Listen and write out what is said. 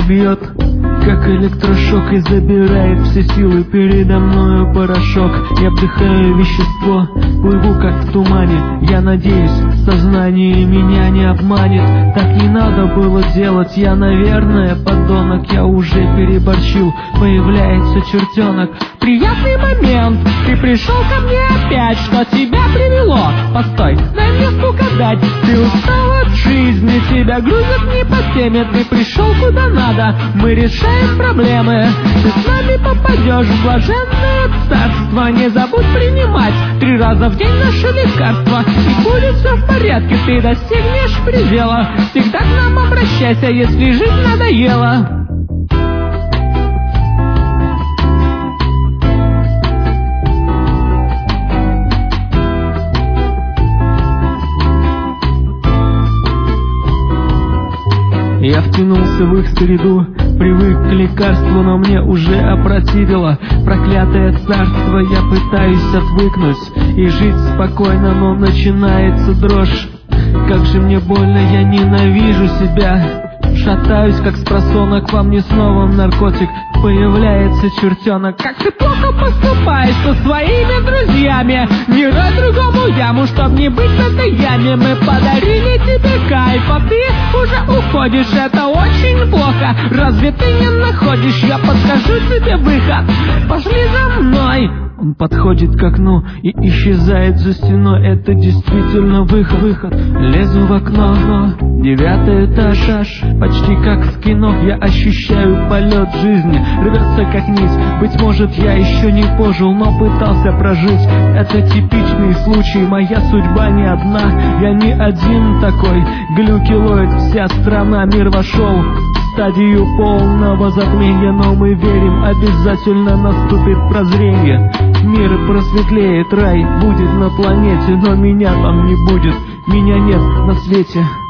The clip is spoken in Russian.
бьет, как электрошок, и забирает все силы. Передо мною порошок, я вдыхаю вещество, плыву как в тумане. Я надеюсь, сознание меня не обманет. Так не надо было делать, я, наверное, подонок. Я уже переборщил, появляется чертенок. Приятный момент, ты пришел ко мне опять. Что тебя привело? Постой, дай мне угадать. Ты устал от жизни, тебя грузят не по теме. Ты пришел куда надо, мы решаем проблемы. Ты с нами попадешь в блаженное царство. Не забудь принимать 3 раза в день наше лекарство, и будет все в порядке, ты достигнешь предела. Всегда к нам обращайся, если жизнь надоела. Я втянулся в их среду, привык к лекарству, но мне уже опротивило проклятое царство. Я пытаюсь отвыкнуть и жить спокойно, но начинается дрожь. Как же мне больно, я ненавижу себя. Шатаюсь, как спросонок, во мне снова наркотик. Появляется чертенок. Как ты плохо поступаешь со своими друзьями. Не рой другому яму, чтоб не быть в этой яме. Мы подарили тебе кайф, а ты уже уходишь. Это очень плохо, разве ты не находишь? Я подскажу тебе выход, пошли за мной. Он подходит к окну и исчезает за стеной. Это действительно выход. Лезу в окно, 9-й этаж, почти как в кино. Я ощущаю полет жизни, рвется как нить. Быть может, я еще не пожил, но пытался прожить. Это типичный случай, моя судьба не одна. Я не один такой, глюкилоид, вся страна. Мир вошел в стадию полного затмения, но мы верим, обязательно наступит прозрение. Мир просветлеет, рай будет на планете, но меня там не будет, меня нет на свете.